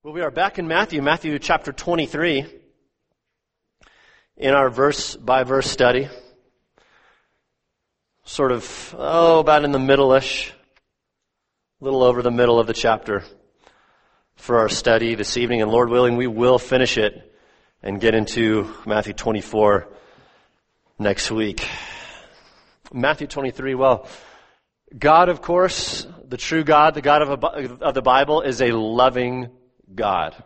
Well, we are back in Matthew chapter 23, in our verse-by-verse study. Sort of, about in the middle-ish, a little over the middle of the chapter for our study this evening. And Lord willing, we will finish it and get into Matthew 24 next week. Matthew 23, well, God, of course, the true God, the God of the Bible, is a loving God.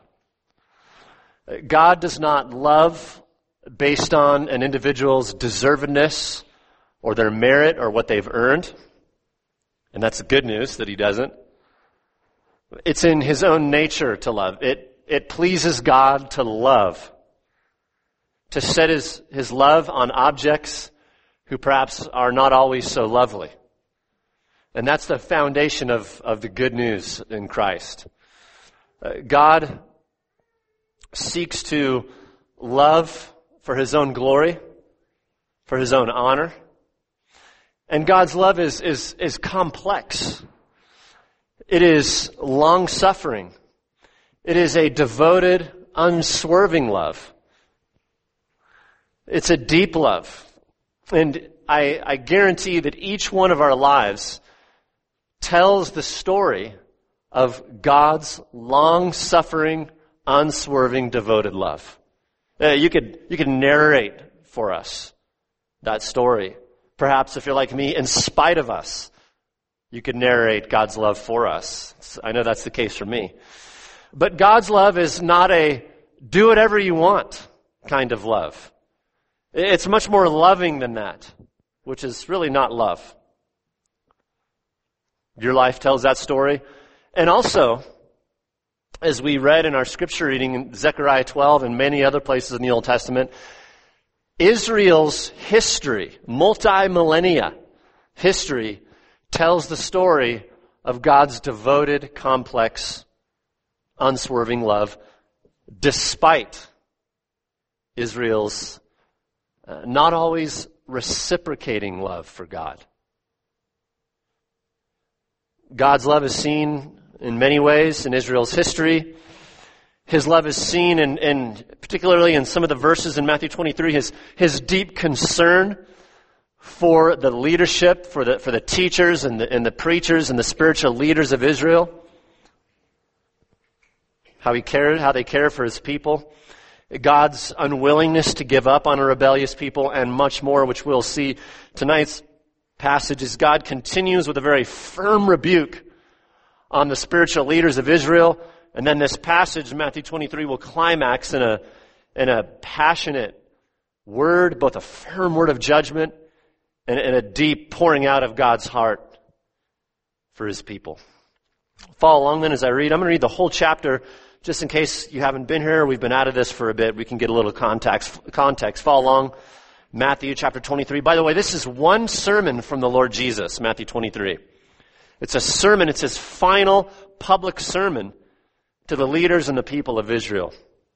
God does not love based on an individual's deservedness or their merit or what they've earned. And that's the good news that he doesn't. It's in his own nature to love. It pleases God to love. To set his love on objects who perhaps are not always so lovely. And that's the foundation of the good news in Christ. God seeks to love for his own glory, for his own honor. And God's love is complex. It is long-suffering. It is a devoted, unswerving love. It's a deep love. And I guarantee that each one of our lives tells the story of God's long-suffering, unswerving, devoted love. You could narrate for us that story. Perhaps if you're like me, in spite of us, you could narrate God's love for us. I know that's the case for me. But God's love is not a do whatever you want kind of love. It's much more loving than that, which is really not love. Your life tells that story. And also, as we read in our scripture reading in Zechariah 12 and many other places in the Old Testament, Israel's history, multi-millennia history, tells the story of God's devoted, complex, unswerving love, despite Israel's not always reciprocating love for God. God's love is seen in many ways in Israel's history. His love is seen in particularly in some of the verses in Matthew 23, his deep concern for the leadership, for the teachers and the preachers and the spiritual leaders of Israel. How they care for his people. God's unwillingness to give up on a rebellious people, and much more, which we'll see tonight's passage, as God continues with a very firm rebuke on the spiritual leaders of Israel. And then this passage, Matthew 23, will climax in a passionate word, both a firm word of judgment and a deep pouring out of God's heart for his people. Follow along then as I read. I'm going to read the whole chapter. Just in case you haven't been here, we've been out of this for a bit, we can get a little context. Follow along. Matthew chapter 23. By the way, this is one sermon from the Lord Jesus, Matthew 23. It's a sermon. It's his final public sermon to the leaders and the people of Israel.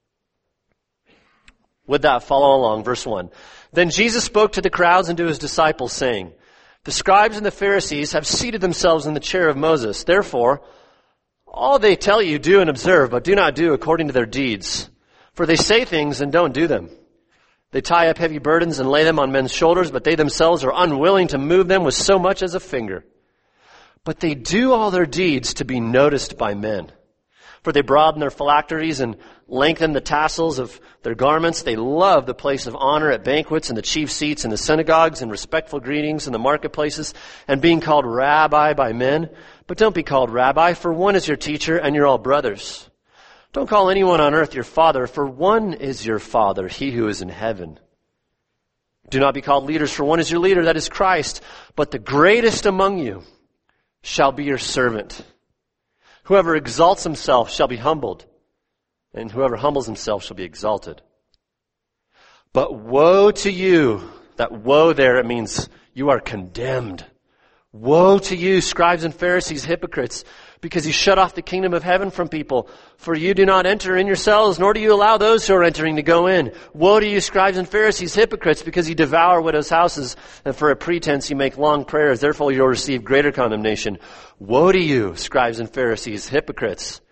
With that, follow along. Verse 1. Then Jesus spoke to the crowds and to his disciples, saying, the scribes and the Pharisees have seated themselves in the chair of Moses. Therefore, all they tell you, do and observe, but do not do according to their deeds. For they say things and don't do them. They tie up heavy burdens and lay them on men's shoulders, but they themselves are unwilling to move them with so much as a finger. But they do all their deeds to be noticed by men. For they broaden their phylacteries and lengthen the tassels of their garments. They love the place of honor at banquets and the chief seats in the synagogues and respectful greetings in the marketplaces and being called rabbi by men. But don't be called rabbi, for one is your teacher and you're all brothers. Don't call anyone on earth your father, for one is your Father, he who is in heaven. Do not be called leaders, for one is your leader, that is Christ. But the greatest among you shall be your servant. Whoever exalts himself shall be humbled, and whoever humbles himself shall be exalted. But woe to you, that woe there, it means you are condemned. Woe to you, scribes and Pharisees, hypocrites, because you shut off the kingdom of heaven from people. For you do not enter in yourselves, nor do you allow those who are entering to go in. Woe to you, scribes and Pharisees, hypocrites, because you devour widows' houses, and for a pretense you make long prayers. Therefore you'll receive greater condemnation. Woe to you, scribes and Pharisees, hypocrites,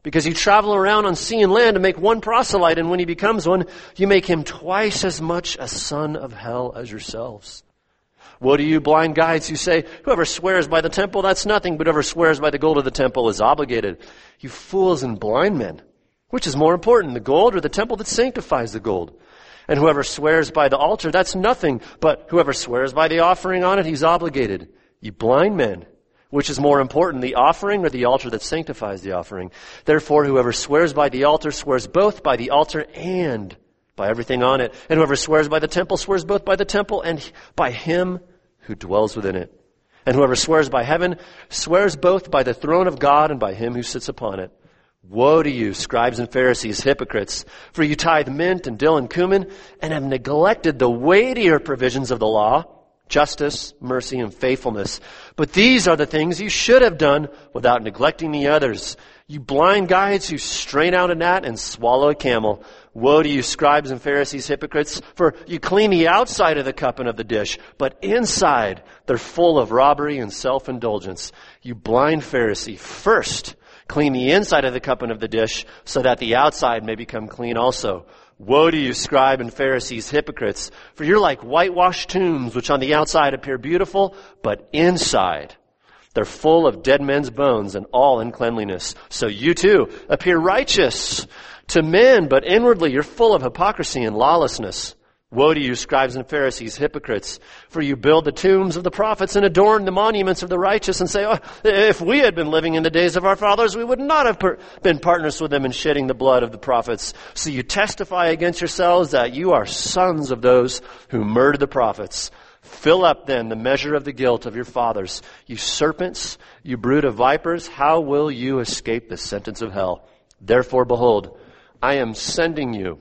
Because you travel around on sea and land to make one proselyte, and when he becomes one, you make him twice as much a son of hell as yourselves. Woe to you, blind guides, who say, whoever swears by the temple, that's nothing, but whoever swears by the gold of the temple is obligated. You fools and blind men. Which is more important, the gold or the temple that sanctifies the gold? And whoever swears by the altar, that's nothing, but whoever swears by the offering on it, he's obligated. You blind men. Which is more important, the offering or the altar that sanctifies the offering? Therefore, whoever swears by the altar swears both by the altar and by everything on it. And whoever swears by the temple swears both by the temple and by him who dwells within it. And whoever swears by heaven swears both by the throne of God and by him who sits upon it. Woe to you, scribes and Pharisees, hypocrites, for you tithe mint and dill and cumin and have neglected the weightier provisions of the law, justice, mercy, and faithfulness. But these are the things you should have done without neglecting the others. You blind guides who strain out a gnat and swallow a camel. Woe to you, scribes and Pharisees, hypocrites, for you clean the outside of the cup and of the dish, but inside they're full of robbery and self-indulgence. You blind Pharisee, first clean the inside of the cup and of the dish, so that the outside may become clean also. Woe to you, scribe and Pharisees, hypocrites, for you're like whitewashed tombs, which on the outside appear beautiful, but inside they're full of dead men's bones and all uncleanliness. So you too appear righteous to men, but inwardly you're full of hypocrisy and lawlessness. Woe to you, scribes and Pharisees, hypocrites, for you build the tombs of the prophets and adorn the monuments of the righteous and say, oh, if we had been living in the days of our fathers, we would not have been partners with them in shedding the blood of the prophets. So you testify against yourselves that you are sons of those who murdered the prophets. Fill up then the measure of the guilt of your fathers. You serpents, you brood of vipers, how will you escape the sentence of hell? Therefore, behold, I am sending you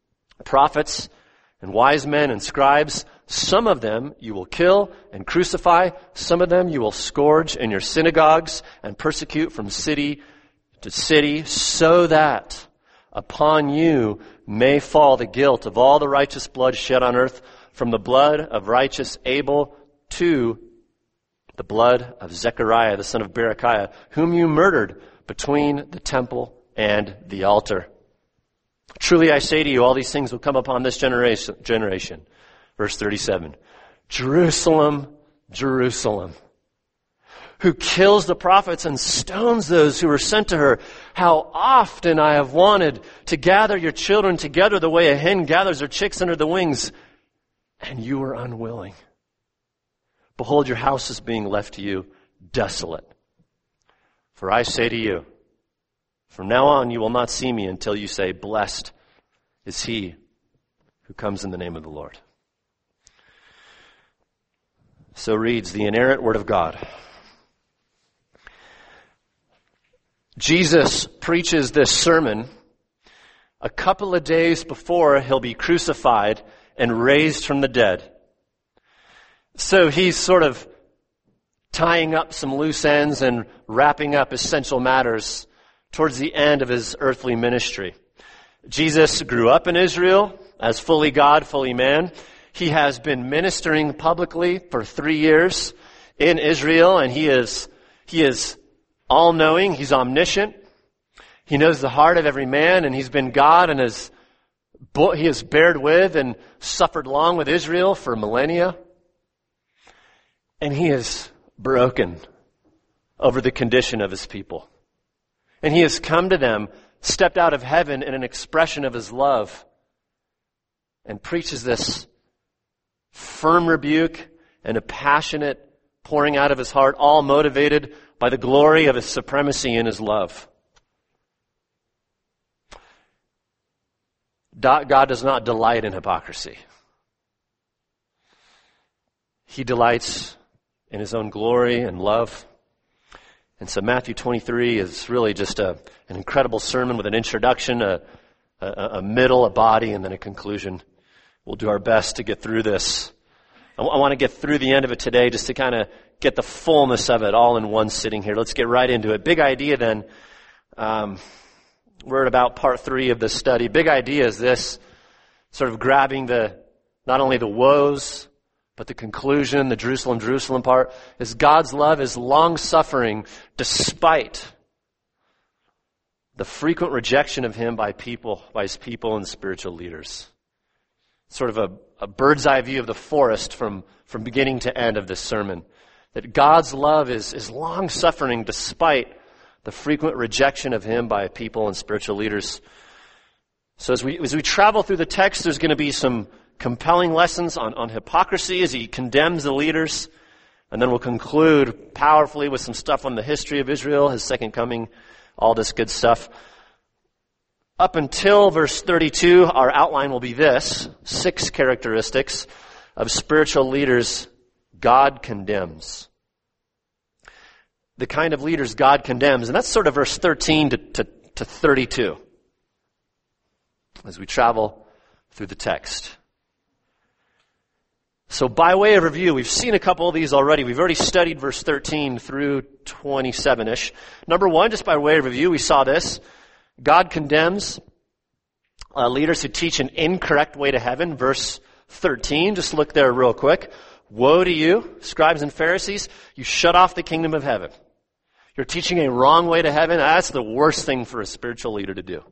prophets and wise men and scribes. Some of them you will kill and crucify. Some of them you will scourge in your synagogues and persecute from city to city, so that upon you may fall the guilt of all the righteous blood shed on earth, from the blood of righteous Abel to the blood of Zechariah, the son of Berechiah, whom you murdered between the temple and the altar. Truly I say to you, all these things will come upon this generation. Verse 37. Jerusalem, Jerusalem, who kills the prophets and stones those who were sent to her. How often I have wanted to gather your children together the way a hen gathers her chicks under the wings, and you were unwilling. Behold, your house is being left to you desolate. For I say to you, from now on you will not see me until you say, blessed is he who comes in the name of the Lord. So reads the inerrant word of God. Jesus preaches this sermon a couple of days before he'll be crucified and raised from the dead. So he's sort of tying up some loose ends and wrapping up essential matters towards the end of his earthly ministry. Jesus grew up in Israel as fully God, fully man. He has been ministering publicly for 3 years in Israel, and he is all-knowing. He's omniscient. He knows the heart of every man, and he's been God, and he has bared with and suffered long with Israel for millennia. And he is broken over the condition of his people. And he has come to them, stepped out of heaven in an expression of his love, and preaches this firm rebuke and a passionate pouring out of his heart, all motivated by the glory of his supremacy and his love. God does not delight in hypocrisy. He delights in his own glory and love. And so Matthew 23 is really just an incredible sermon with an introduction, a middle, a body, and then a conclusion. We'll do our best to get through this. I want to get through the end of it today just to kind of get the fullness of it all in one sitting here. Let's get right into it. Big idea then. We're at about part 3 of this study. Big idea is this, sort of grabbing not only the woes, but the conclusion, the Jerusalem, Jerusalem part, is God's love is long-suffering despite the frequent rejection of him by his people and spiritual leaders. Sort of a bird's eye view of the forest from beginning to end of this sermon. That God's love is long-suffering despite the frequent rejection of him by people and spiritual leaders. So as we travel through the text, there's going to be some compelling lessons on hypocrisy as he condemns the leaders. And then we'll conclude powerfully with some stuff on the history of Israel, his second coming, all this good stuff. Up until verse 32, our outline will be this: 6 characteristics of spiritual leaders God condemns. The kind of leaders God condemns. And that's sort of verse 13 to 32 as we travel through the text. So by way of review, we've seen a couple of these already. We've already studied verse 13 through 27-ish. Number 1, just by way of review, we saw this. God condemns leaders who teach an incorrect way to heaven. Verse 13, just look there real quick. Woe to you, scribes and Pharisees, you shut off the kingdom of heaven. You're teaching a wrong way to heaven. That's the worst thing for a spiritual leader to do.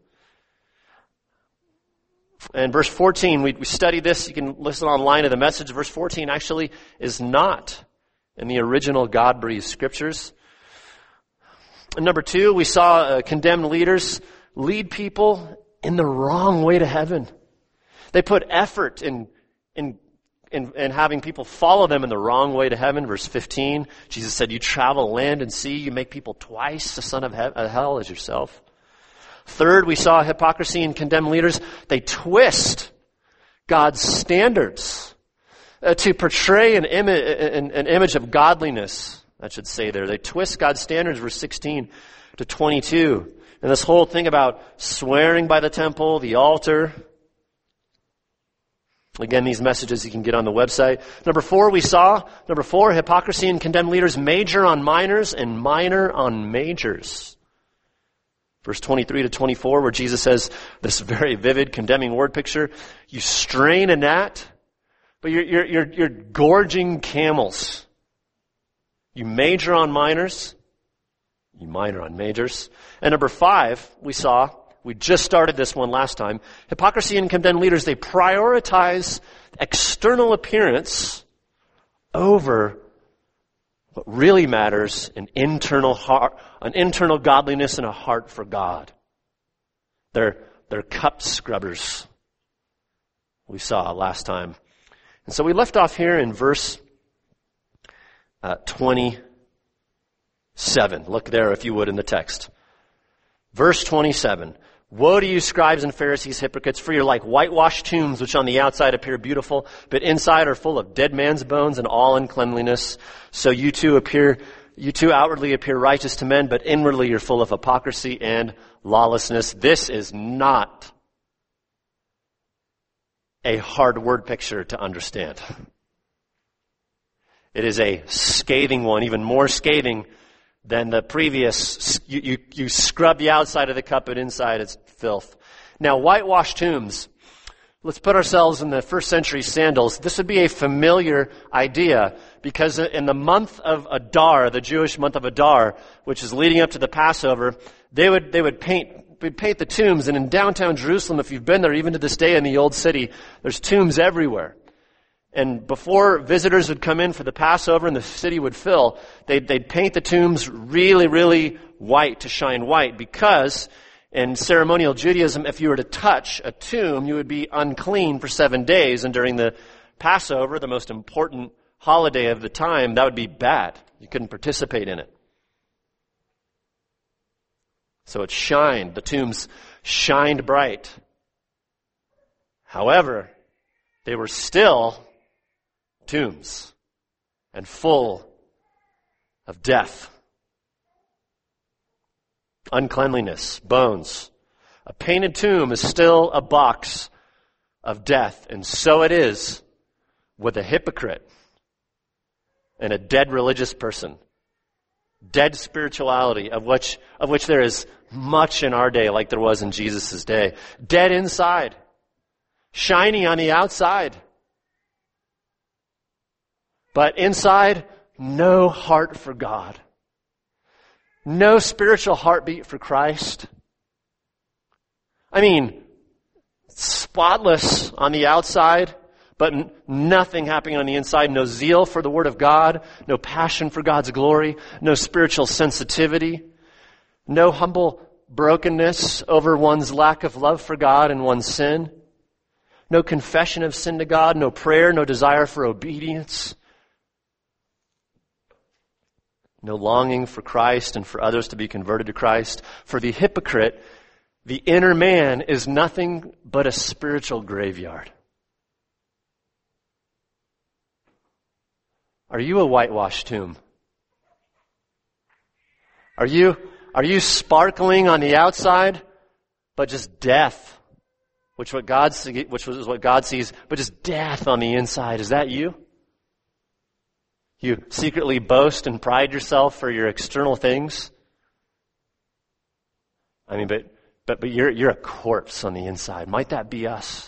And verse 14, we studied this. You can listen online to the message. Verse 14 actually is not in the original God-breathed scriptures. And number 2, we saw condemned leaders lead people in the wrong way to heaven. They put effort in having people follow them in the wrong way to heaven. Verse 15, Jesus said, you travel land and sea, you make people twice the son of hell as yourself. Third, we saw hypocrisy in condemned leaders. They twist God's standards to portray an image of godliness, I should say there. They twist God's standards, verse 16 to 22. And this whole thing about swearing by the temple, the altar. Again, these messages you can get on the website. Number 4, hypocrisy in condemned leaders major on minors and minor on majors. Verse 23 to 24, where Jesus says this very vivid, condemning word picture. You strain a gnat, but you're gorging camels. You major on minors, you minor on majors. And number 5, we just started this one last time. Hypocrisy in condemned leaders, they prioritize external appearance over what really matters, an internal godliness and a heart for God. They're cup scrubbers, we saw last time. And so we left off here in verse 27. Look there, if you would, in the text. Verse 27. Woe to you, scribes and Pharisees, hypocrites, for you're like whitewashed tombs, which on the outside appear beautiful, but inside are full of dead man's bones and all uncleanliness. So you too outwardly appear righteous to men, but inwardly you're full of hypocrisy and lawlessness. This is not a hard word picture to understand. It is a scathing one, even more scathing than the previous. You scrub the outside of the cup, but inside it's filth. Now, whitewashed tombs. Let's put ourselves in the first century sandals. This would be a familiar idea because in the month of Adar, the Jewish month of Adar, which is leading up to the Passover, they would paint the tombs. And in downtown Jerusalem, if you've been there, even to this day in the old city, there's tombs everywhere. And before visitors would come in for the Passover and the city would fill, they'd paint the tombs really, really white to shine white, because in ceremonial Judaism, if you were to touch a tomb, you would be unclean for 7 days. And during the Passover, the most important holiday of the time, that would be bad. You couldn't participate in it. So it shined. The tombs shined bright. However, they were still tombs and full of death, uncleanliness, bones. A painted tomb is still a box of death, and so it is with a hypocrite and a dead religious person. Dead spirituality, of which there is much in our day, like there was in Jesus' day. Dead inside, shiny on the outside, but inside, no heart for God. No spiritual heartbeat for Christ. I mean, spotless on the outside, but nothing happening on the inside. No zeal for the Word of God, no passion for God's glory, no spiritual sensitivity, no humble brokenness over one's lack of love for God and one's sin, no confession of sin to God, no prayer, no desire for obedience, no longing for Christ and for others to be converted to Christ. For the hypocrite, the inner man is nothing but a spiritual graveyard. Are you a whitewashed tomb? Are you sparkling on the outside, but just death, which is what God sees, but just death on the inside? Is that you? You secretly boast and pride yourself for your external things? I mean, but you're a corpse on the inside. Might that be us?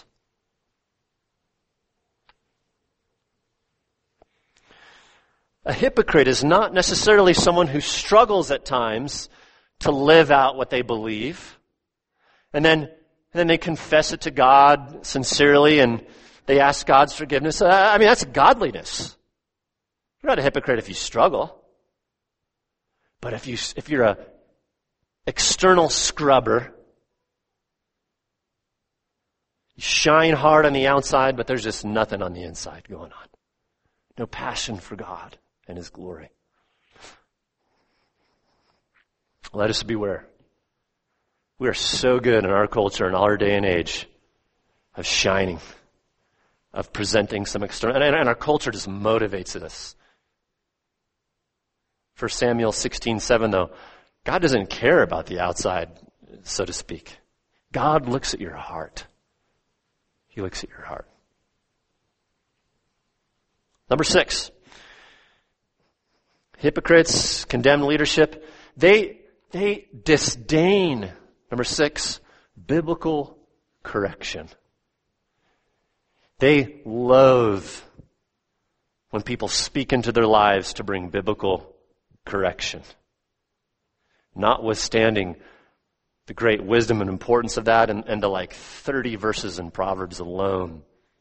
A hypocrite is not necessarily someone who struggles at times to live out what they believe. And then they confess it to God sincerely and they ask God's forgiveness. I mean, that's godliness. You're not a hypocrite if you struggle. But if you're a external scrubber, you shine hard on the outside, but there's just nothing on the inside going on. No passion for God and His glory. Let us beware. We are so good in our culture in our day and age of shining, of presenting some external, and our culture just motivates us. 1 Samuel 16:7, though, God doesn't care about the outside, so to speak. God looks at your heart. He looks at your heart. Number 6. Hypocrites, condemned leadership, they disdain, number 6, biblical correction. They loathe when people speak into their lives to bring biblical correction. Notwithstanding the great wisdom and importance of that and the 30 verses in Proverbs alone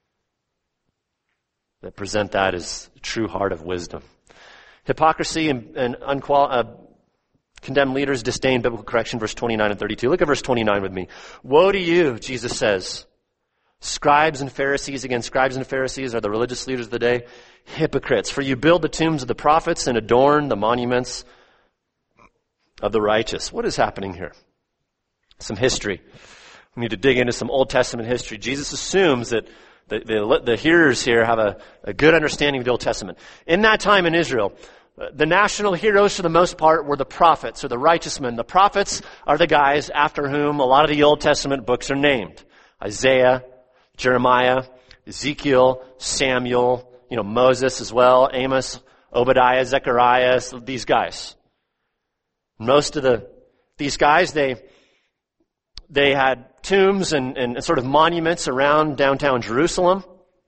that present that as the true heart of wisdom. Hypocrisy and condemned leaders disdain biblical correction, verse 29 and 32. Look at verse 29 with me. Woe to you, Jesus says. Scribes and Pharisees, again, scribes and Pharisees are the religious leaders of the day. Hypocrites, for you build the tombs of the prophets and adorn the monuments of the righteous. What is happening here? Some history. We need to dig into some Old Testament history. Jesus assumes that the hearers here have a good understanding of the Old Testament. In that time in Israel, the national heroes for the most part were the prophets or the righteous men. The prophets are the guys after whom a lot of the Old Testament books are named. Isaiah, Jeremiah, Ezekiel, Samuel, Moses as well, Amos, Obadiah, Zechariah, these guys. Most of these guys, they had tombs and sort of monuments around downtown Jerusalem.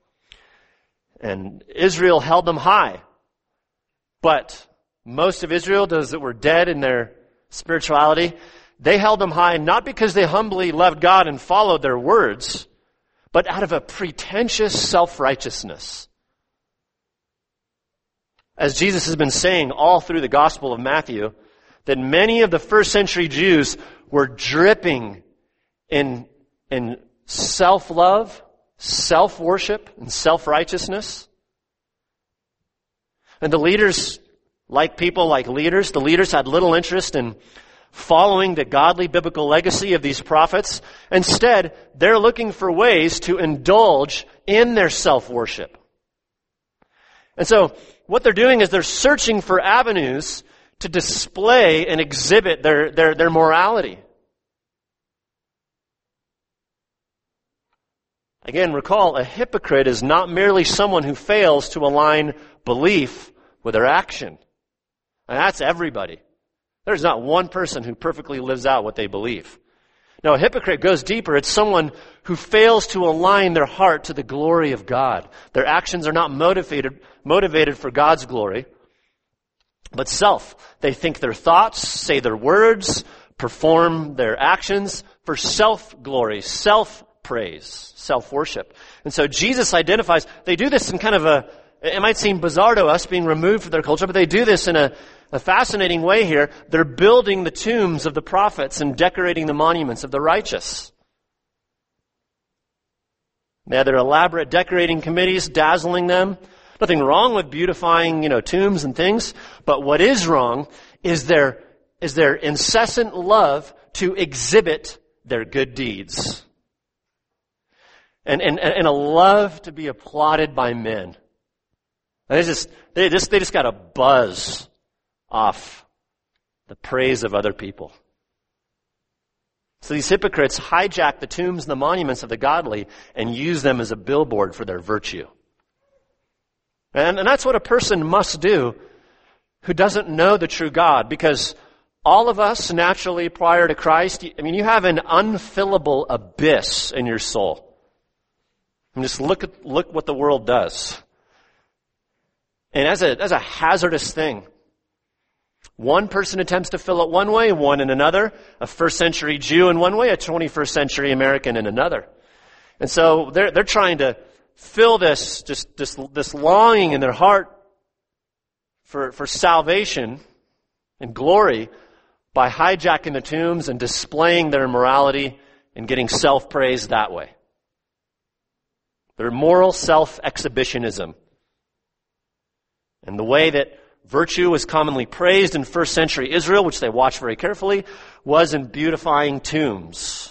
And Israel held them high. But most of Israel, those that were dead in their spirituality, they held them high not because they humbly loved God and followed their words, but out of a pretentious self-righteousness. As Jesus has been saying all through the Gospel of Matthew, that many of the first century Jews were dripping in self-love, self-worship, and self-righteousness. And the leaders, the leaders had little interest in following the godly biblical legacy of these prophets. Instead, they're looking for ways to indulge in their self-worship. And so, what they're doing is they're searching for avenues to display and exhibit their morality. Again, recall, a hypocrite is not merely someone who fails to align belief with their action. And that's everybody. There's not one person who perfectly lives out what they believe. No, a hypocrite goes deeper. It's someone who fails to align their heart to the glory of God. Their actions are not motivated for God's glory, but self. They think their thoughts, say their words, perform their actions for self-glory, self-praise, self-worship. And so Jesus identifies, they do this in kind of it might seem bizarre to us being removed from their culture, but they do this in a fascinating way here. They're building the tombs of the prophets and decorating the monuments of the righteous. They have their elaborate decorating committees, dazzling them. Nothing wrong with beautifying, tombs and things, but what is wrong is their incessant love to exhibit their good deeds. And a love to be applauded by men. They just got a buzz off the praise of other people. So these hypocrites hijack the tombs and the monuments of the godly and use them as a billboard for their virtue. And that's what a person must do who doesn't know the true God, because all of us naturally prior to Christ, you have an unfillable abyss in your soul. And just look what the world does. And as a hazardous thing, one person attempts to fill it one way, one in another. A first century Jew in one way, a 21st century American in another. And so they're trying to fill this longing in their heart for salvation and glory by hijacking the tombs and displaying their immorality and getting self-praise that way. Their moral self-exhibitionism. And the way that virtue was commonly praised in first century Israel, which they watched very carefully, was in beautifying tombs.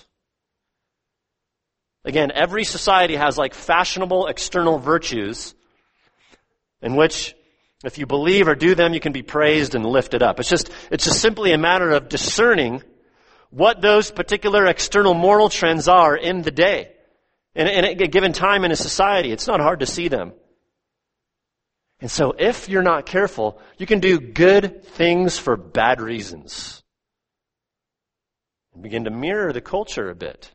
Again, every society has fashionable external virtues in which if you believe or do them, you can be praised and lifted up. It's just simply a matter of discerning what those particular external moral trends are in the day. And at a given time in a society, it's not hard to see them. And so if you're not careful, you can do good things for bad reasons. And begin to mirror the culture a bit.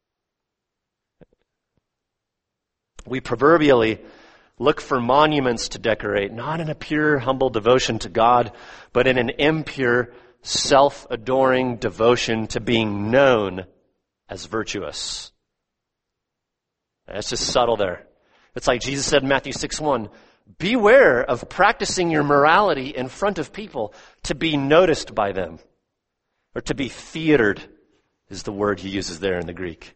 We proverbially look for monuments to decorate, not in a pure, humble devotion to God, but in an impure, self-adoring devotion to being known as virtuous. That's just subtle there. It's like Jesus said in Matthew 6:1, beware of practicing your morality in front of people to be noticed by them. Or to be theatered is the word he uses there in the Greek.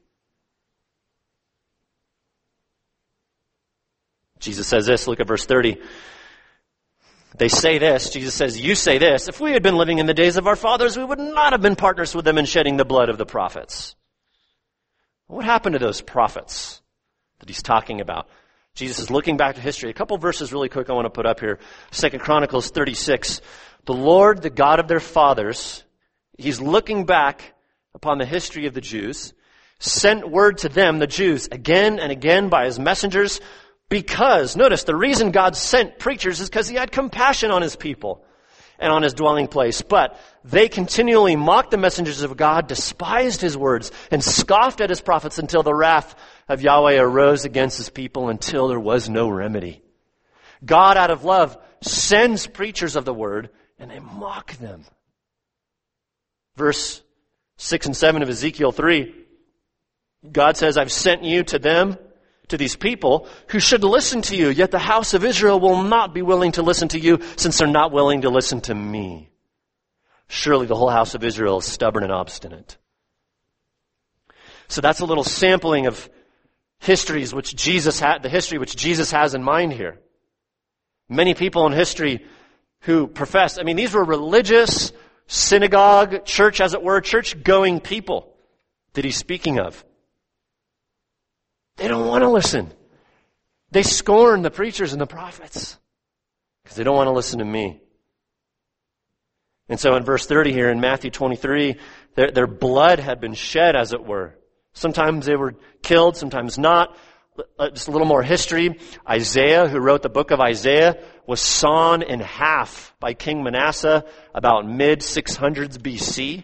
Jesus says this, look at verse 30. They say this, Jesus says, you say this, if we had been living in the days of our fathers, we would not have been partners with them in shedding the blood of the prophets. What happened to those prophets that he's talking about? Jesus is looking back to history. A couple verses really quick I want to put up here. 2 Chronicles 36. The Lord, the God of their fathers, he's looking back upon the history of the Jews, sent word to them, the Jews, again and again by his messengers, because, notice, the reason God sent preachers is because he had compassion on his people and on his dwelling place. But they continually mocked the messengers of God, despised his words, and scoffed at his prophets until the wrath of Yahweh arose against his people until there was no remedy. God, out of love, sends preachers of the word, and they mock them. Verse 6 and 7 of Ezekiel 3, God says, I've sent you to them, to these people who should listen to you, yet the house of Israel will not be willing to listen to you since they're not willing to listen to me. Surely the whole house of Israel is stubborn and obstinate. So that's a little sampling of histories which Jesus had, the history which Jesus has in mind here. Many people in history who profess, these were religious, synagogue, church as it were, church-going people that he's speaking of. They don't want to listen. They scorn the preachers and the prophets because they don't want to listen to me. And so in verse 30 here in Matthew 23, their blood had been shed, as it were. Sometimes they were killed, sometimes not. Just a little more history. Isaiah, who wrote the book of Isaiah, was sawn in half by King Manasseh about mid-600s BC.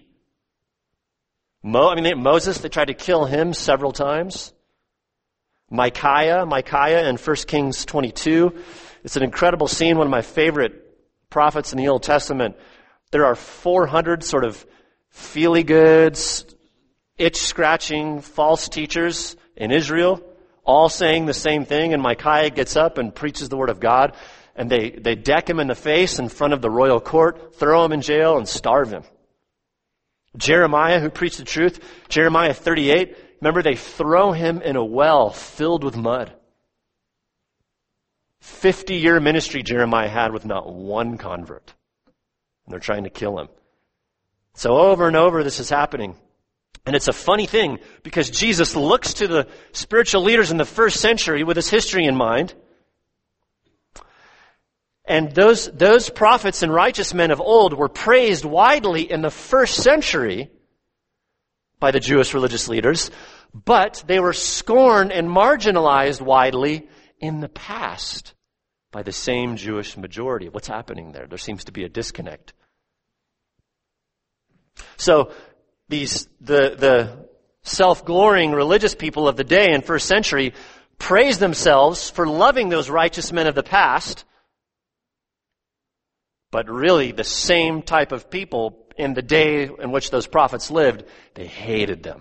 Moses, they tried to kill him several times. Micaiah in 1 Kings 22. It's an incredible scene, one of my favorite prophets in the Old Testament. There are 400 sort of feely-goods, itch-scratching false teachers in Israel, all saying the same thing, and Micaiah gets up and preaches the word of God, and they deck him in the face in front of the royal court, throw him in jail, and starve him. Jeremiah, who preached the truth, Jeremiah 38, remember, they throw him in a well filled with mud. 50-year ministry Jeremiah had with not one convert. And they're trying to kill him. So over and over this is happening. And it's a funny thing because Jesus looks to the spiritual leaders in the first century with his history in mind. And those prophets and righteous men of old were praised widely in the first century by the Jewish religious leaders, but they were scorned and marginalized widely in the past by the same Jewish majority. What's happening there? There seems to be a disconnect. So the self-glorying religious people of the day in first century praised themselves for loving those righteous men of the past, but really the same type of people in the day in which those prophets lived, they hated them.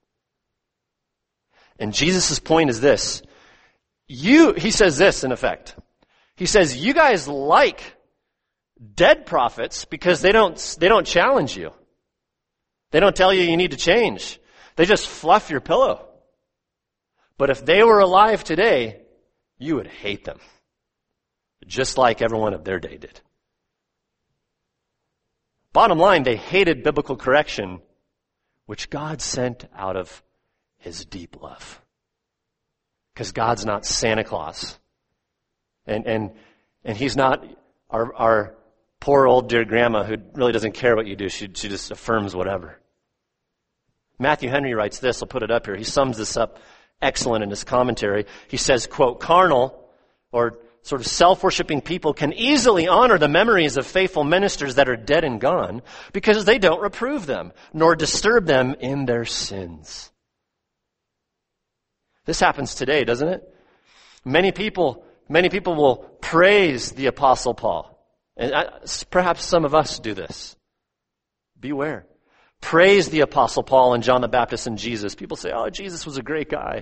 And Jesus' point is this. He says this in effect. He says, you guys like dead prophets because they don't challenge you. They don't tell you need to change. They just fluff your pillow. But if they were alive today, you would hate them. Just like everyone of their day did. Bottom line, they hated biblical correction, which God sent out of his deep love. Because God's not Santa Claus. And he's not our poor old dear grandma who really doesn't care what you do. She just affirms whatever. Matthew Henry writes this. I'll put it up here. He sums this up excellent in his commentary. He says, quote, carnal or sort of self-worshiping people can easily honor the memories of faithful ministers that are dead and gone because they don't reprove them nor disturb them in their sins. This happens today, doesn't it? Many people will praise the Apostle Paul. And perhaps some of us do this. Beware. Praise the Apostle Paul and John the Baptist and Jesus. People say, oh, Jesus was a great guy.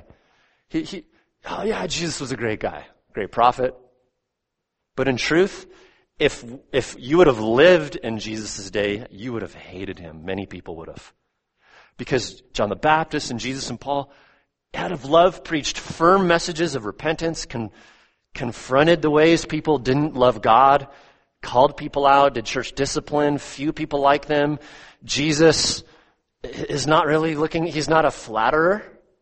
Jesus was a great guy. Great prophet. But in truth, if you would have lived in Jesus' day, you would have hated him. Many people would have. Because John the Baptist and Jesus and Paul, out of love, preached firm messages of repentance, confronted the ways people didn't love God, called people out, did church discipline, few people like them. Jesus is not really he's not a flatterer.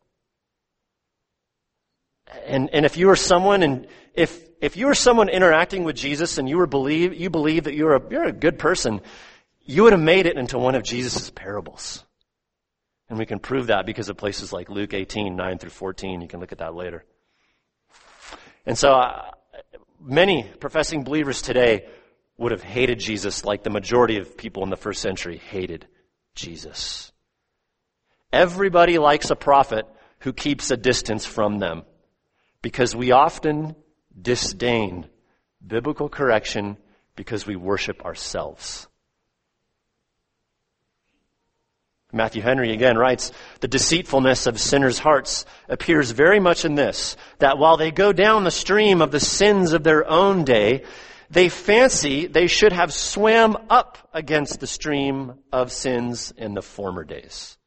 And if you were someone, and if you were someone interacting with Jesus and you believe that you're a good person, you would have made it into one of Jesus' parables. And we can prove that because of places like Luke 18, 9 through 14. You can look at that later. And so many professing believers today would have hated Jesus like the majority of people in the first century hated Jesus. Everybody likes a prophet who keeps a distance from them because we often disdain biblical correction because we worship ourselves. Matthew Henry again writes, the deceitfulness of sinners' hearts appears very much in this, that while they go down the stream of the sins of their own day, they fancy they should have swam up against the stream of sins in the former days.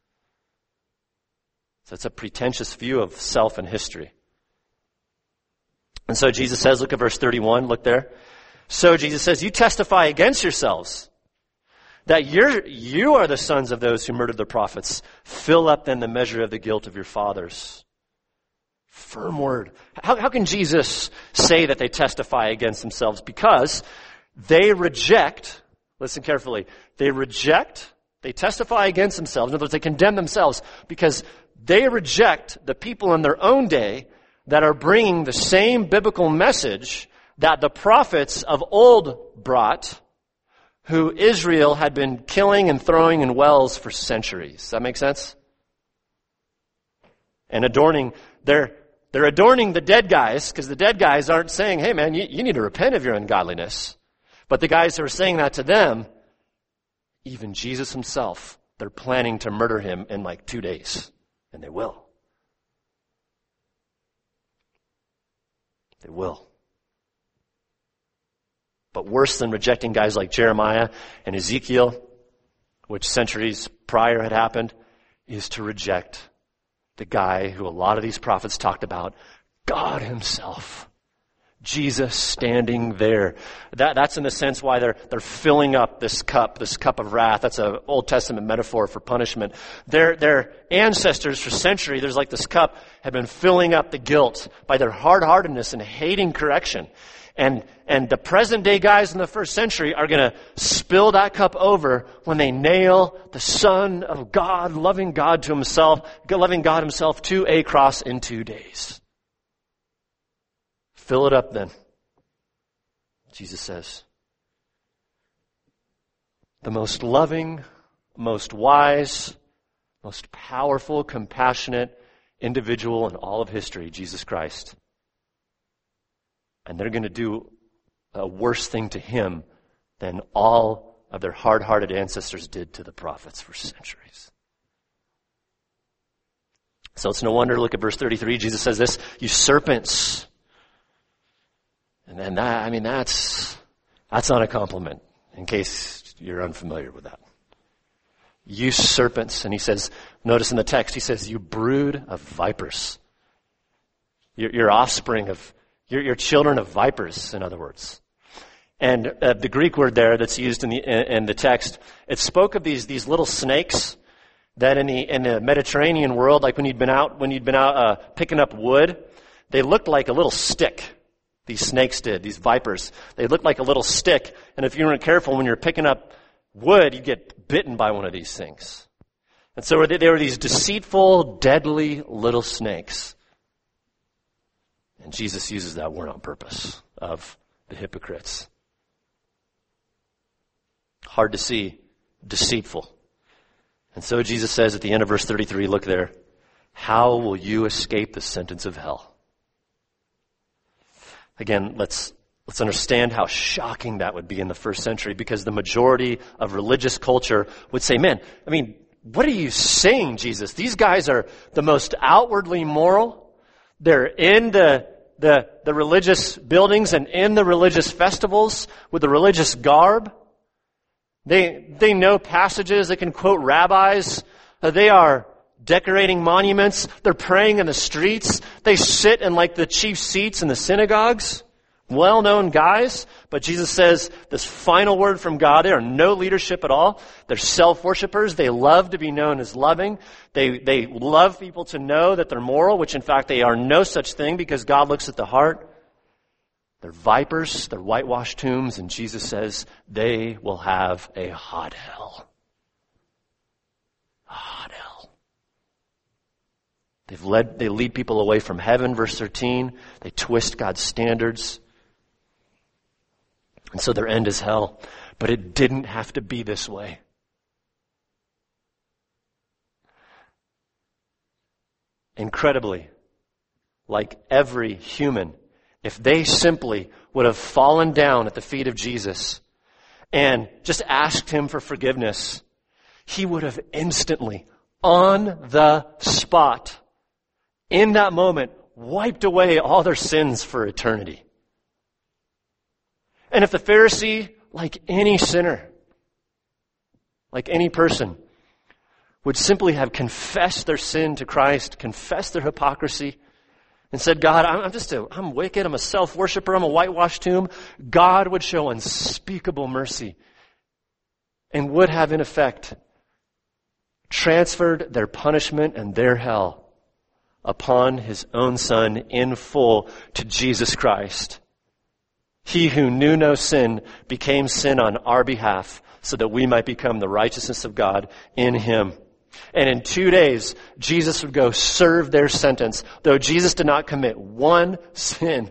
So it's a pretentious view of self and history. And so Jesus says, look at verse 31, look there. So Jesus says, you testify against yourselves that you are the sons of those who murdered the prophets. Fill up then the measure of the guilt of your fathers. Firm word. How can Jesus say that they testify against themselves? Because they reject, listen carefully, they testify against themselves. In other words, they condemn themselves because they reject the people in their own day that are bringing the same biblical message that the prophets of old brought, who Israel had been killing and throwing in wells for centuries. Does that make sense? And they're adorning the dead guys, because the dead guys aren't saying, hey man, you need to repent of your ungodliness. But the guys who are saying that to them, even Jesus himself they're planning to murder him in like 2 days. And they will. They will. But worse than rejecting guys like Jeremiah and Ezekiel, which centuries prior had happened, is to reject the guy who a lot of these prophets talked about, God himself. Jesus standing there. That's in the sense why they're filling up this cup of wrath. That's an Old Testament metaphor for punishment. Their ancestors for centuries, there's like this cup, had been filling up the guilt by their hard-heartedness and hating correction. And the present day guys in the first century are going to spill that cup over when they nail the Son of God, loving God himself to a cross in 2 days. Fill it up then, Jesus says. The most loving, most wise, most powerful, compassionate individual in all of history, Jesus Christ. And they're going to do a worse thing to him than all of their hard-hearted ancestors did to the prophets for centuries. So it's no wonder, look at verse 33, Jesus says this, you serpents. And then that's not a compliment, in case you're unfamiliar with that. You serpents, and he says, notice in the text, he says, you brood of vipers. Your offspring of, your children of vipers, in other words. And the Greek word there that's used in the text, it spoke of these little snakes that in the Mediterranean world, like when you'd been out picking up wood, they looked like a little stick. These snakes did, these vipers. They looked like a little stick, and if you weren't careful when you're picking up wood, you'd get bitten by one of these things. And so they were these deceitful, deadly little snakes. And Jesus uses that word on purpose, of the hypocrites. Hard to see, deceitful. And so Jesus says at the end of verse 33, look there, how will you escape the sentence of hell? Again, let's understand how shocking that would be in the first century, because the majority of religious culture would say, man, what are you saying, Jesus? These guys are the most outwardly moral. They're in the religious buildings and in the religious festivals with the religious garb. They know passages. They can quote rabbis. They are decorating monuments. They're praying in the streets. They sit in like the chief seats in the synagogues. Well-known guys. But Jesus says this final word from God. They are no leadership at all. They're self-worshipers. They love to be known as loving. They love people to know that they're moral, which in fact they are no such thing because God looks at the heart. They're vipers. They're whitewashed tombs. And Jesus says they will have a hot hell. A hot hell. They lead people away from heaven, verse 13. They twist God's standards. And so their end is hell. But it didn't have to be this way. Incredibly, like every human, if they simply would have fallen down at the feet of Jesus and just asked him for forgiveness, he would have instantly, on the spot, in that moment, wiped away all their sins for eternity. And if the Pharisee, like any sinner, like any person, would simply have confessed their sin to Christ, confessed their hypocrisy, and said, God, I'm wicked, I'm a self-worshiper, I'm a whitewashed tomb, God would show unspeakable mercy and would have, in effect, transferred their punishment and their hell upon his own Son in full to Jesus Christ. He who knew no sin became sin on our behalf so that we might become the righteousness of God in him. And in 2 days, Jesus would go serve their sentence. Though Jesus did not commit one sin,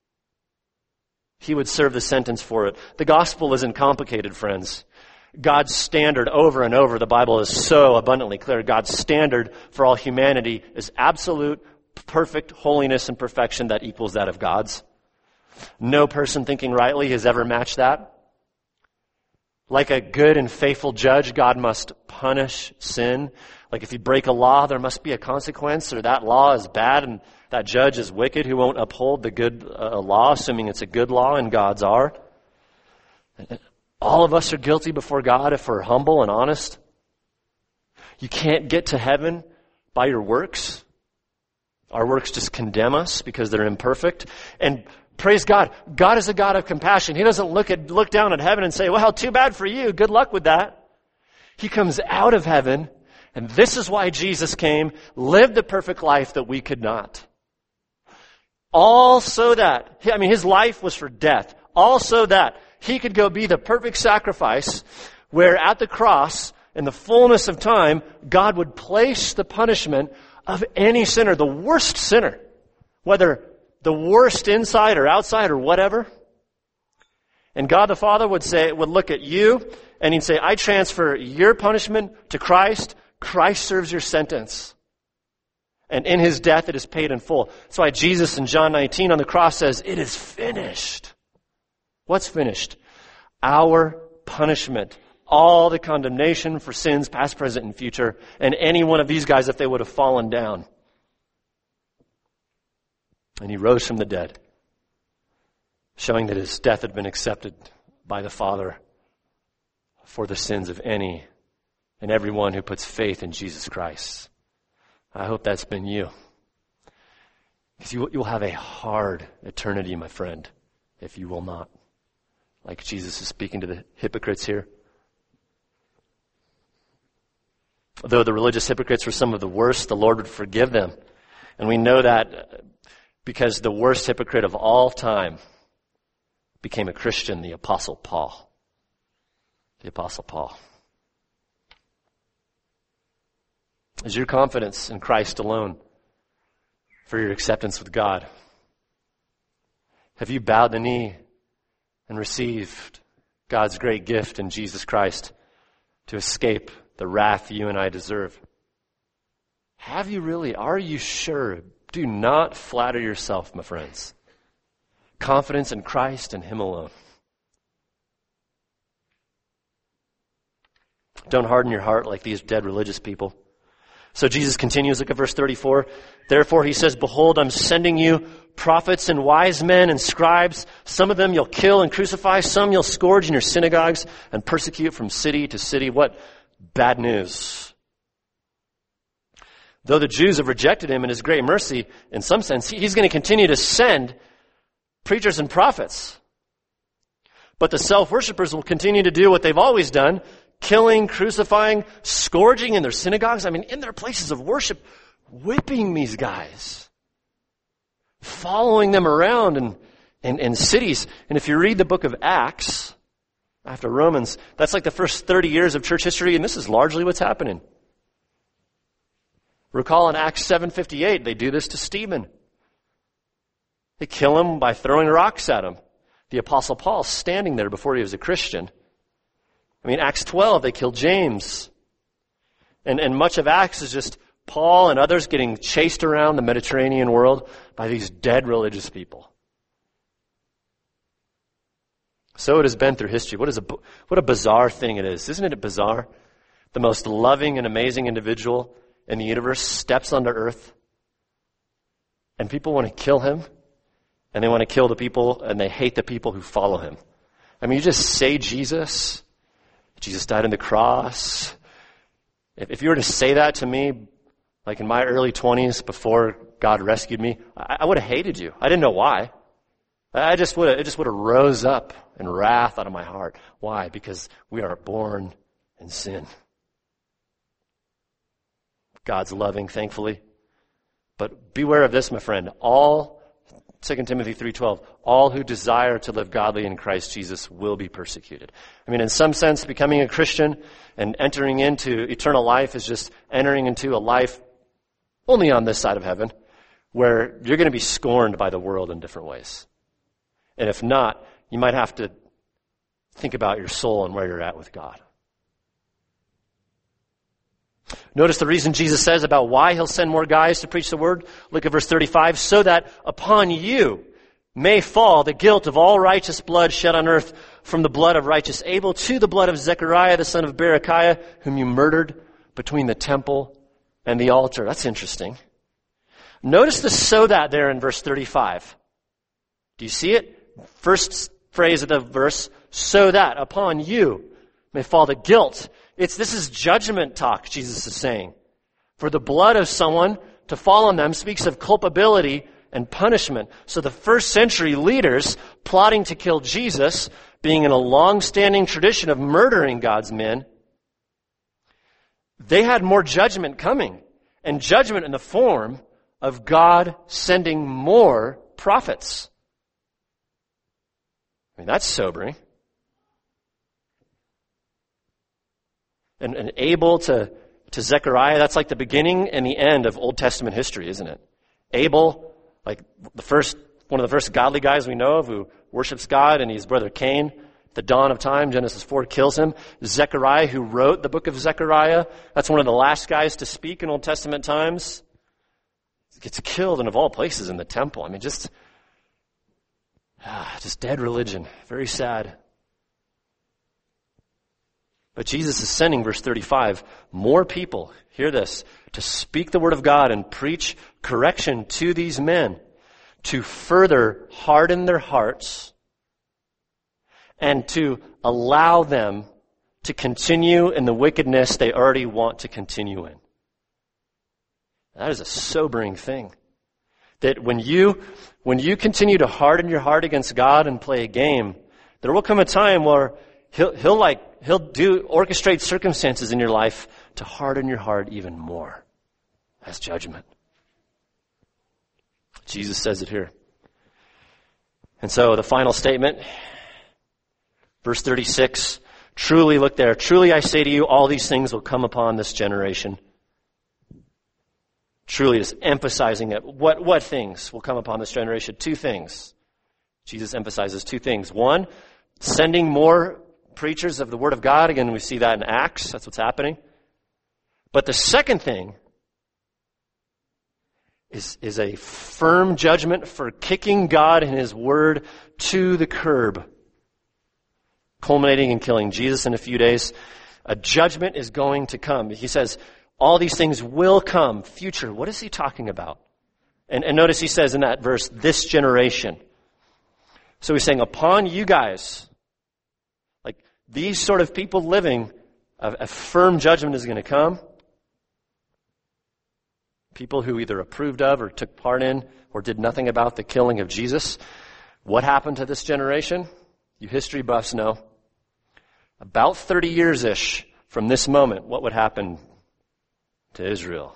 he would serve the sentence for it. The gospel isn't complicated, friends. God's standard over and over, the Bible is so abundantly clear. God's standard for all humanity is absolute, perfect holiness and perfection that equals that of God's. No person thinking rightly has ever matched that. Like a good and faithful judge, God must punish sin. Like if you break a law, there must be a consequence, or that law is bad and that judge is wicked who won't uphold the good law, assuming it's a good law, and God's are. All of us are guilty before God if we're humble and honest. You can't get to heaven by your works. Our works just condemn us because they're imperfect. And praise God. God is a God of compassion. He doesn't look down at heaven and say, well, too bad for you. Good luck with that. He comes out of heaven, and this is why Jesus came, lived the perfect life that we could not. All so that, his life was for death. All so that he could go be the perfect sacrifice where at the cross, in the fullness of time, God would place the punishment of any sinner, the worst sinner, whether the worst inside or outside or whatever. And God the Father would look at you and he'd say, I transfer your punishment to Christ. Christ serves your sentence. And in his death, it is paid in full. That's why Jesus in John 19 on the cross says, it is finished. What's finished? Our punishment. All the condemnation for sins, past, present, and future. And any one of these guys, if they would have fallen down. And he rose from the dead, showing that his death had been accepted by the Father for the sins of any and everyone who puts faith in Jesus Christ. I hope that's been you. Because you'll have a hard eternity, my friend, if you will not. Like Jesus is speaking to the hypocrites here. Though the religious hypocrites were some of the worst, the Lord would forgive them. And we know that because the worst hypocrite of all time became a Christian, the Apostle Paul. The Apostle Paul. Is your confidence in Christ alone for your acceptance with God? Have you bowed the knee and received God's great gift in Jesus Christ to escape the wrath you and I deserve? Have you really? Are you sure? Do not flatter yourself, my friends. Confidence in Christ and Him alone. Don't harden your heart like these dead religious people. So Jesus continues, look at verse 34. Therefore he says, behold, I'm sending you prophets and wise men and scribes. Some of them you'll kill and crucify. Some you'll scourge in your synagogues and persecute from city to city. What bad news. Though the Jews have rejected him in his great mercy, in some sense, he's going to continue to send preachers and prophets. But the self-worshippers will continue to do what they've always done, killing, crucifying, scourging in their synagogues. In their places of worship, whipping these guys, following them around in cities. And if you read the book of Acts, after Romans, that's like the first 30 years of church history, and this is largely what's happening. Recall in Acts 7:58, they do this to Stephen. They kill him by throwing rocks at him. The Apostle Paul standing there before he was a Christian. Acts 12, they killed James. And much of Acts is just Paul and others getting chased around the Mediterranean world by these dead religious people. So it has been through history. What a bizarre thing it is. Isn't it bizarre? The most loving and amazing individual in the universe steps onto earth, and people want to kill him, and they want to kill the people, and they hate the people who follow him. You just say Jesus died on the cross. If you were to say that to me, like in my early 20s before God rescued me, I would have hated you. I didn't know why. It just would have rose up in wrath out of my heart. Why? Because we are born in sin. God's loving, thankfully. But beware of this, my friend. 2 Timothy 3:12, all who desire to live godly in Christ Jesus will be persecuted. In some sense, becoming a Christian and entering into eternal life is just entering into a life only on this side of heaven, where you're going to be scorned by the world in different ways. And if not, you might have to think about your soul and where you're at with God. Notice the reason Jesus says about why he'll send more guys to preach the word. Look at verse 35. So that upon you may fall the guilt of all righteous blood shed on earth, from the blood of righteous Abel to the blood of Zechariah, the son of Berechiah, whom you murdered between the temple and the altar. That's interesting. Notice the so that there in verse 35. Do you see it? First phrase of the verse, so that upon you may fall the guilt. This is judgment talk, Jesus is saying. For the blood of someone to fall on them speaks of culpability and punishment. So the first century leaders plotting to kill Jesus, being in a long-standing tradition of murdering God's men, they had more judgment coming, and judgment in the form of God sending more prophets. I mean, that's sobering. And Abel to Zechariah, that's like the beginning and the end of Old Testament history, isn't it? Abel, like one of the first godly guys we know of who worships God, and his brother Cain, at the dawn of time, Genesis 4 kills him. Zechariah, who wrote the book of Zechariah, that's one of the last guys to speak in Old Testament times, gets killed, and of all places in the temple. I mean, just dead religion. Very sad. But Jesus is sending, verse 35, more people, hear this, to speak the word of God and preach correction to these men, to further harden their hearts and to allow them to continue in the wickedness they already want to continue in. That is a sobering thing. That when you continue to harden your heart against God and play a game, there will come a time where He'll orchestrate circumstances in your life to harden your heart even more. That's judgment. Jesus says it here. And so the final statement, verse 36, truly, look there, truly I say to you, all these things will come upon this generation. Truly is emphasizing it. What things will come upon this generation? Two things. Jesus emphasizes two things. One, sending more preachers of the Word of God. Again, we see that in Acts. That's what's happening. But the second thing is a firm judgment for kicking God and His Word to the curb, culminating in killing Jesus in a few days. A judgment is going to come. He says, all these things will come. Future. What is He talking about? And notice He says in that verse, this generation. So He's saying, upon you guys, these sort of people living, a firm judgment is going to come. People who either approved of or took part in or did nothing about the killing of Jesus. What happened to this generation? You history buffs know. About 30 years-ish from this moment, what would happen to Israel?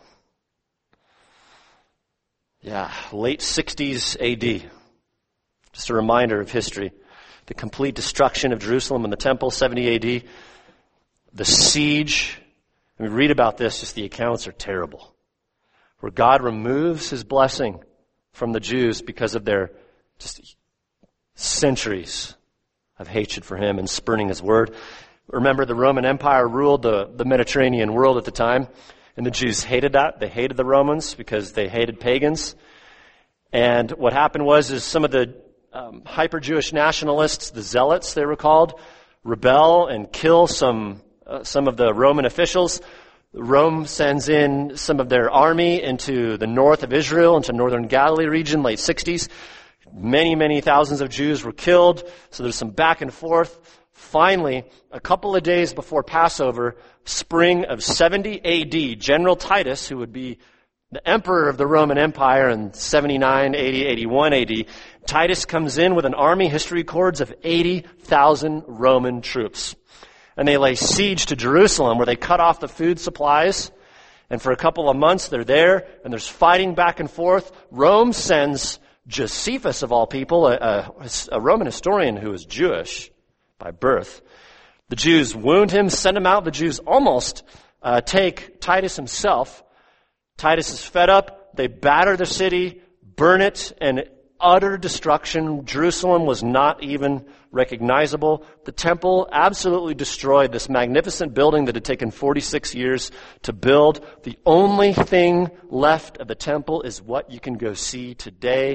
Yeah, late 60s AD. Just a reminder of history. The complete destruction of Jerusalem and the temple, 70 AD. The siege. We read about this, just the accounts are terrible. Where God removes His blessing from the Jews because of their just centuries of hatred for Him and spurning His word. Remember, the Roman Empire ruled the Mediterranean world at the time, and the Jews hated that. They hated the Romans because they hated pagans. And what happened was some of the hyper-Jewish nationalists, the Zealots they were called, rebel and kill some of the Roman officials. Rome sends in some of their army into the north of Israel, into northern Galilee region, late 60s. Many thousands of Jews were killed, so there's some back and forth. Finally, a couple of days before Passover, spring of 70 AD, General Titus, who would be the emperor of the Roman Empire in 79, 80, 81 AD, Titus comes in with an army, history records, of 80,000 Roman troops. And they lay siege to Jerusalem, where they cut off the food supplies. And for a couple of months, they're there, and there's fighting back and forth. Rome sends Josephus, of all people, a Roman historian who is Jewish by birth. The Jews wound him, send him out. The Jews almost take Titus himself. Titus is fed up. They batter the city, burn it, and utter destruction. Jerusalem was not even recognizable. The temple absolutely destroyed, this magnificent building that had taken 46 years to build. The only thing left of the temple is what you can go see today.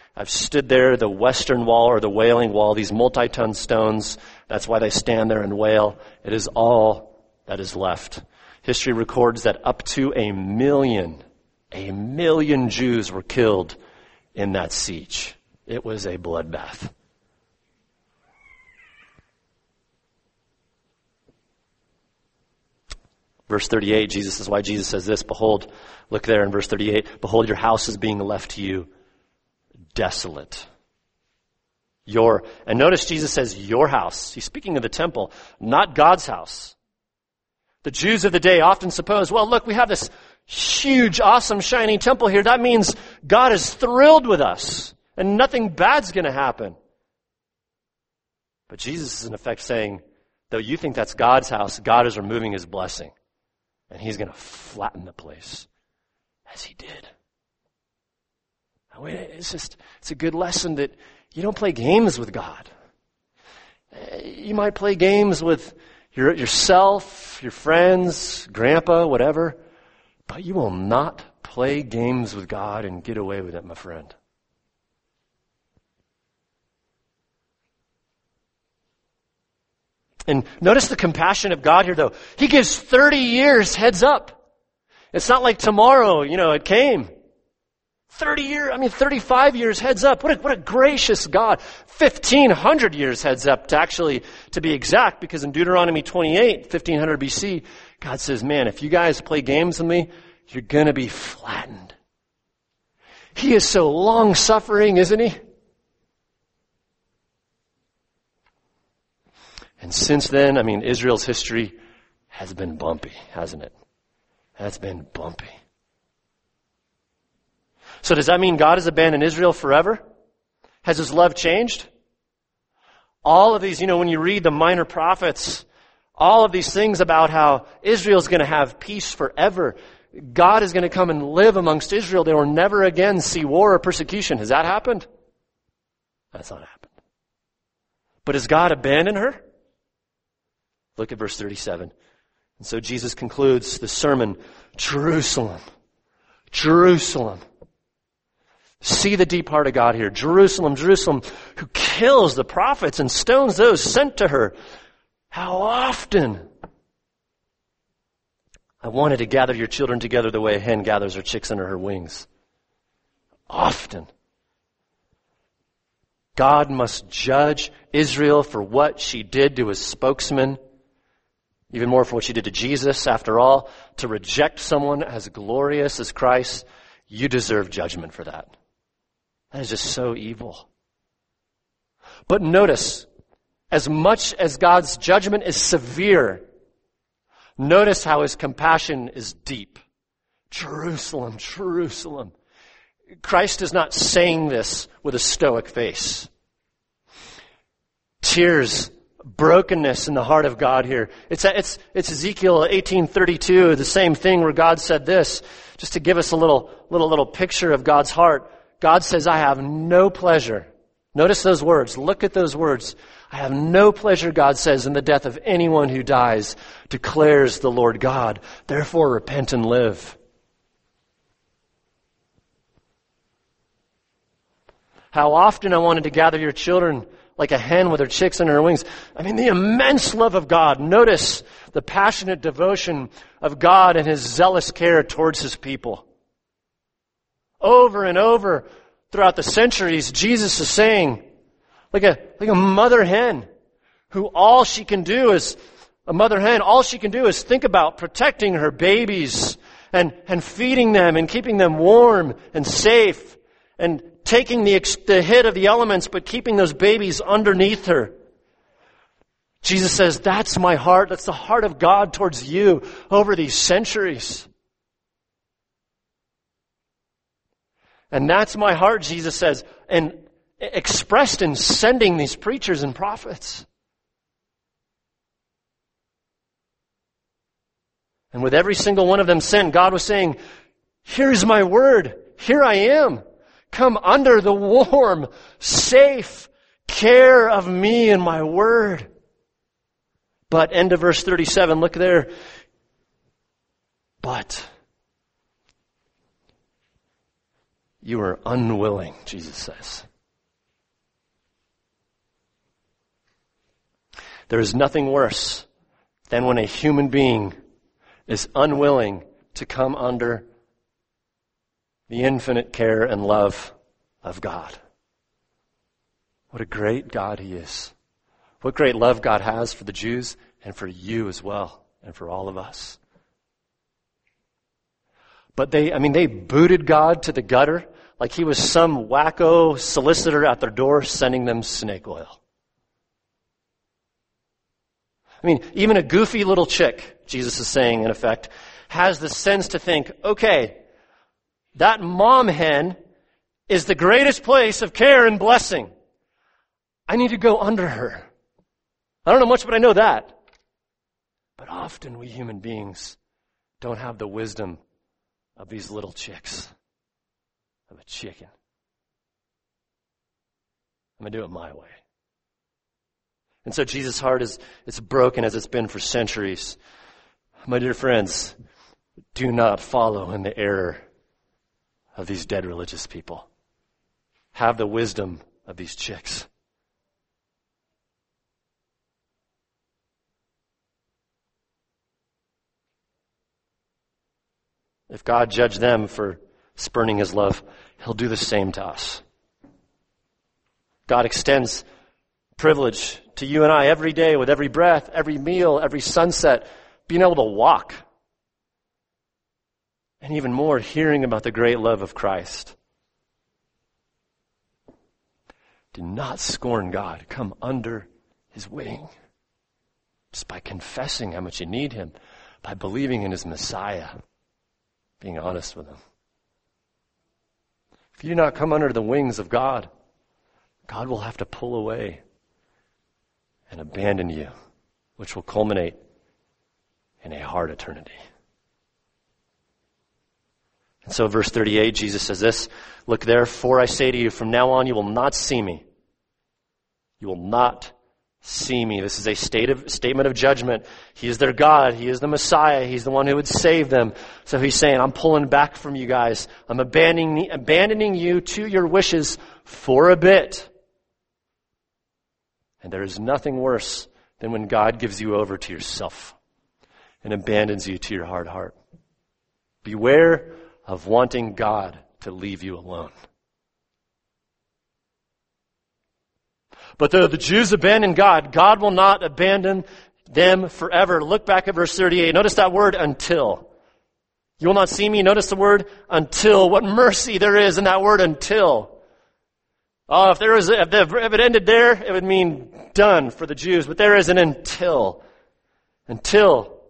I've stood there, the Western Wall or the Wailing Wall, these multi-ton stones. That's why they stand there and wail. It is all that is left. History records that up to 1 million Jews were killed in that siege. It was a bloodbath. Verse 38, this is why Jesus says this. Behold, look there in verse 38. Behold, your house is being left to you desolate. And notice Jesus says your house. He's speaking of the temple, not God's house. The Jews of the day often suppose, well, look, we have this huge, awesome, shining temple here. That means God is thrilled with us and nothing bad's going to happen. But Jesus is in effect saying, though you think that's God's house, God is removing his blessing. And he's going to flatten the place as he did. It's a good lesson that you don't play games with God. You might play games with yourself, your friends, grandpa, whatever, but you will not play games with God and get away with it, my friend. And notice the compassion of God here, though. He gives 30 years heads up. It's not like tomorrow, it came. 35 years heads up. What a gracious God. 1,500 years heads up, to be exact, because in Deuteronomy 28, 1500 BC, God says, man, if you guys play games with me, you're going to be flattened. He is so long-suffering, isn't he? And since then, Israel's history has been bumpy, hasn't it? That's been bumpy. So does that mean God has abandoned Israel forever? Has his love changed? All of these, when you read the minor prophets, all of these things about how Israel's going to have peace forever. God is going to come and live amongst Israel. They will never again see war or persecution. Has that happened? That's not happened. But has God abandoned her? Look at verse 37. And so Jesus concludes the sermon, Jerusalem, Jerusalem. See the deep heart of God here. Jerusalem, Jerusalem, who kills the prophets and stones those sent to her. How often I wanted to gather your children together the way a hen gathers her chicks under her wings. Often. God must judge Israel for what she did to his spokesman. Even more for what she did to Jesus. After all, to reject someone as glorious as Christ, you deserve judgment for that. That is just so evil. But notice, as much as God's judgment is severe, notice how his compassion is deep. Jerusalem, Jerusalem. Christ is not saying this with a stoic face. Tears, brokenness in the heart of God here. It's Ezekiel 18:32, the same thing where God said this, just to give us a little picture of God's heart. God says, I have no pleasure. Notice those words. Look at those words. I have no pleasure, God says, in the death of anyone who dies, declares the Lord God. Therefore, repent and live. How often I wanted to gather your children like a hen with her chicks under her wings. The immense love of God. Notice the passionate devotion of God and his zealous care towards his people. Over and over throughout the centuries, Jesus is saying, like a mother hen, who all she can do is think about protecting her babies and feeding them and keeping them warm and safe and taking the hit of the elements, but keeping those babies underneath her. Jesus says, that's my heart. That's the heart of God towards you over these centuries. And that's my heart, Jesus says, and expressed in sending these preachers and prophets. And with every single one of them sent, God was saying, here's my word. Here I am. Come under the warm, safe care of me and my word. But, end of verse 37, look there. But you were unwilling, Jesus says. There is nothing worse than when a human being is unwilling to come under the infinite care and love of God. What a great God He is. What great love God has for the Jews and for you as well, and for all of us. But they booted God to the gutter like He was some wacko solicitor at their door sending them snake oil. I mean, even a goofy little chick, Jesus is saying in effect, has the sense to think, okay, that mom hen is the greatest place of care and blessing. I need to go under her. I don't know much, but I know that. But often we human beings don't have the wisdom of these little chicks, of a chicken. I'm going to do it my way. And so Jesus' heart it's broken as it's been for centuries. My dear friends, do not follow in the error of these dead religious people. Have the wisdom of these chicks. If God judged them for spurning His love, He'll do the same to us. God extends privilege to you and I every day with every breath, every meal, every sunset, being able to walk. And even more, hearing about the great love of Christ. Do not scorn God. Come under His wing. Just by confessing how much you need Him, by believing in His Messiah, being honest with Him. If you do not come under the wings of God, God will have to pull away and abandon you, which will culminate in a hard eternity. And so verse 38, Jesus says this, look, therefore I say to you, from now on you will not see me. You will not see me. This is a statement of judgment. He is their God. He is the Messiah. He's the one who would save them. So He's saying, I'm pulling back from you guys. I'm abandoning you to your wishes for a bit. And there is nothing worse than when God gives you over to yourself and abandons you to your hard heart. Beware of wanting God to leave you alone. But though the Jews abandon God, God will not abandon them forever. Look back at verse 38. Notice that word, until. You will not see me. Notice the word, until. What mercy there is in that word, until. Oh, if it ended there, it would mean done for the Jews. But there is an until. Until.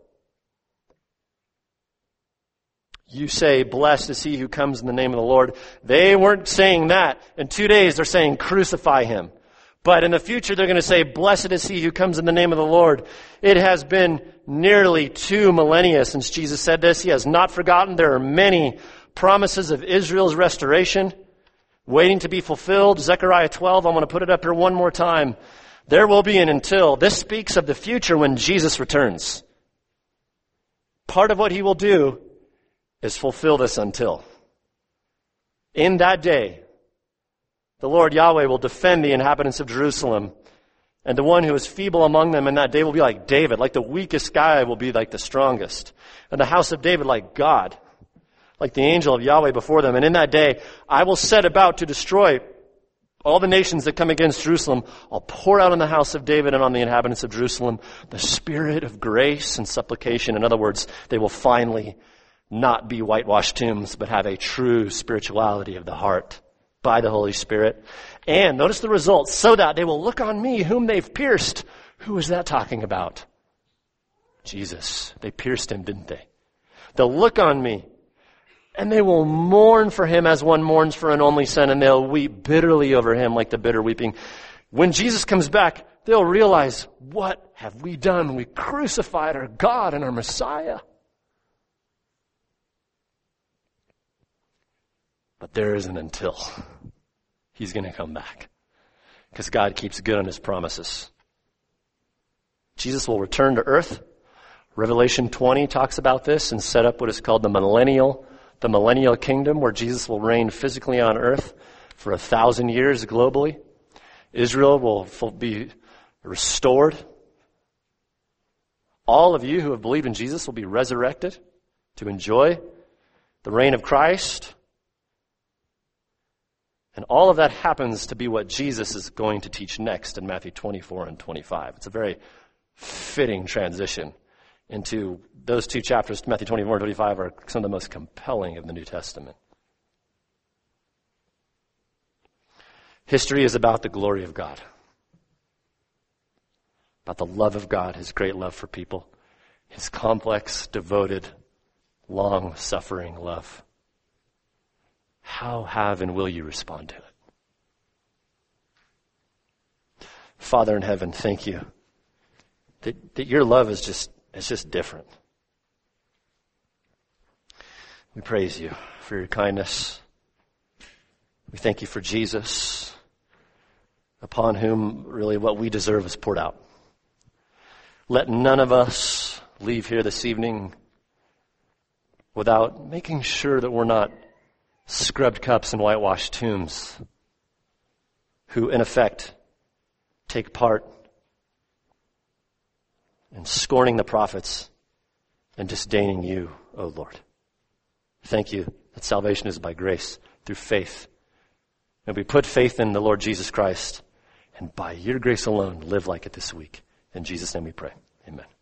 You say, blessed is he who comes in the name of the Lord. They weren't saying that. In 2 days, they're saying, crucify him. But in the future, they're going to say, blessed is he who comes in the name of the Lord. It has been nearly 2 millennia since Jesus said this. He has not forgotten. There are many promises of Israel's restoration waiting to be fulfilled. Zechariah 12, I'm going to put it up here one more time. There will be an until. This speaks of the future when Jesus returns. Part of what he will do is fulfill this until. In that day, the Lord Yahweh will defend the inhabitants of Jerusalem, and the one who is feeble among them in that day will be like David, like the weakest guy will be like the strongest, and the house of David like God, like the angel of Yahweh before them. And in that day, I will set about to destroy all the nations that come against Jerusalem. I'll pour out on the house of David and on the inhabitants of Jerusalem the spirit of grace and supplication. In other words, they will finally not be whitewashed tombs, but have a true spirituality of the heart by the Holy Spirit. And notice the results, so that they will look on me whom they've pierced. Who is that talking about? Jesus. They pierced him, didn't they? They'll look on me, and they will mourn for him as one mourns for an only son, and they'll weep bitterly over him like the bitter weeping. When Jesus comes back, they'll realize, what have we done? We crucified our God and our Messiah. But there is an until. He's going to come back. Because God keeps good on his promises. Jesus will return to earth. Revelation 20 talks about this and set up what is called the millennial the millennial kingdom where Jesus will reign physically on earth for 1,000 years globally. Israel will be restored. All of you who have believed in Jesus will be resurrected to enjoy the reign of Christ. And all of that happens to be what Jesus is going to teach next in Matthew 24 and 25. It's a very fitting transition into those two chapters. Matthew 24 and 25 are some of the most compelling of the New Testament. History is about the glory of God, about the love of God, his great love for people, his complex, devoted, long-suffering love. How have and will you respond to it? Father in heaven, thank you that your love is just different. We praise you for your kindness. We thank you for Jesus, upon whom really what we deserve is poured out. Let none of us leave here this evening without making sure that we're not scrubbed cups and whitewashed tombs who, in effect, take part in scorning the prophets and disdaining you, O Lord. Thank you that salvation is by grace through faith. And we put faith in the Lord Jesus Christ, and by your grace alone, live like it this week. In Jesus' name we pray. Amen.